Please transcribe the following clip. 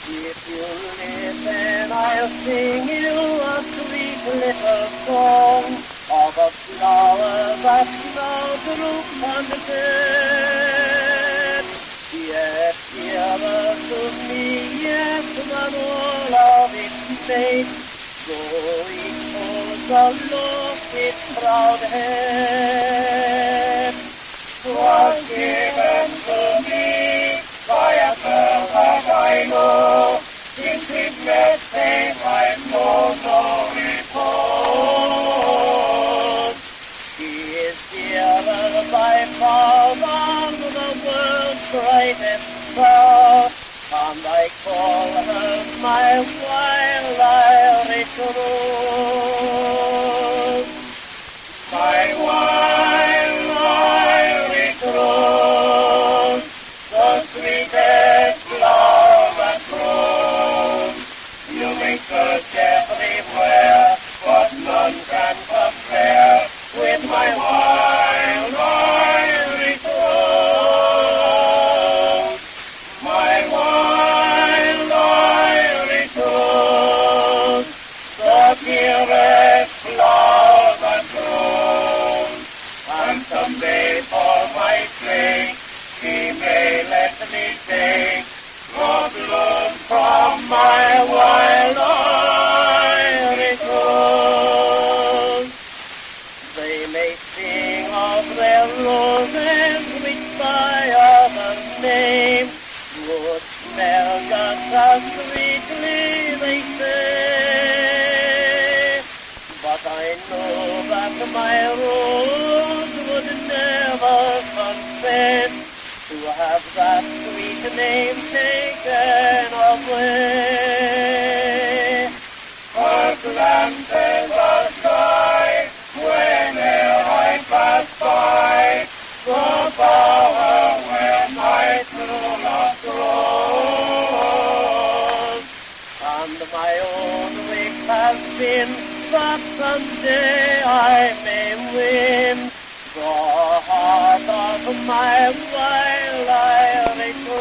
If you listen, I'll sing you a sweet little song of a flower that now droops on the bed. Yes, dearer to me, yes, than all of its mates, though each holds aloft its proud head. 'Twas given to me by a girl that I know, in secret safe I know no repose. She is dearer by far than the world's brightest star, and I call her my wild Irish rose. My wild Irish rose, the sweetest flower that grows. You may search everywhere, but none can compare with my wild Irish rose. My wild Irish rose, the dearest flower that grows. And someday for my sake, she may let me take the bloom from my wild Irish rose. They may sing of their roses which by other names would smell just as sweetly, they say. But I know that my rose would never confess to have that sweet name taken away. Her glances are shy whene'er I pass by the bower where my true love grows. And my own wish has been that someday I may win the heart of my wild Irish rose.